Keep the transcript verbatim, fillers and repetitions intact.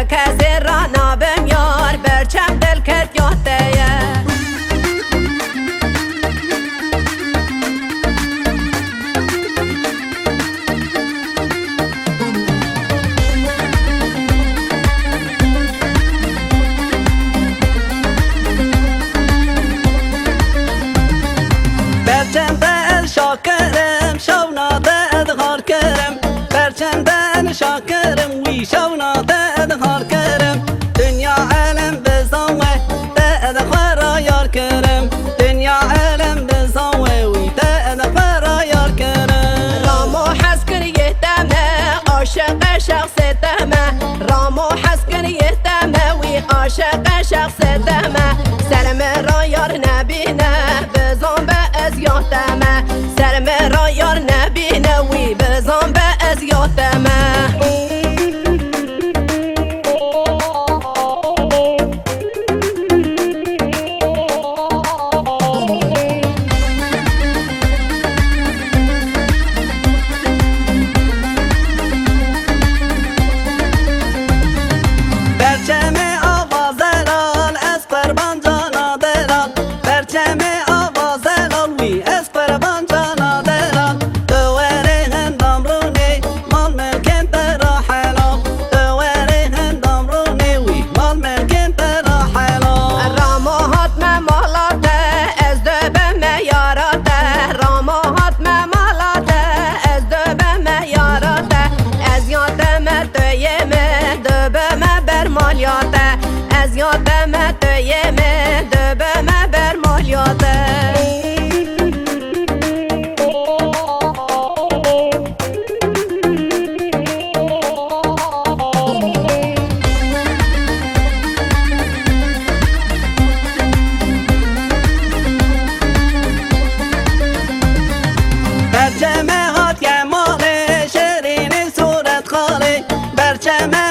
کسی را نابم یار برچم دل کت یاهتیه برچندن شاکرم شوناده ادغار کرم برچندن شاکرم وی شوناده ادغار کرم دنیا علم بزاوه ده ادغار یار کرم دنیا علم بزاوه وی ده ادغار یار کرم رامو حس کریه تمه عاشق شخص تمه رامو حس کریه تمه وی عاشق شخص تمه سلم را یار نبینه بزن به از یادمه سلم را یار نبینه وی بزن به از یادمه برچم آواز لال از قربان جانا دلال برچم آواز لال وی از قربان جانا دلال دواره هندام رونی مال ملکن ترا حلال دواره هندام رونی وی مال ملکن ترا حلال رامو حتم مالاته از دبم یاراته رامو حتم مالاته از دبم یاراته از یادم تویمه دبم بر مالیاته از یادم تویمه دبم بر مالیاته برچم هات یه ماله شیرین صورت خاله برچم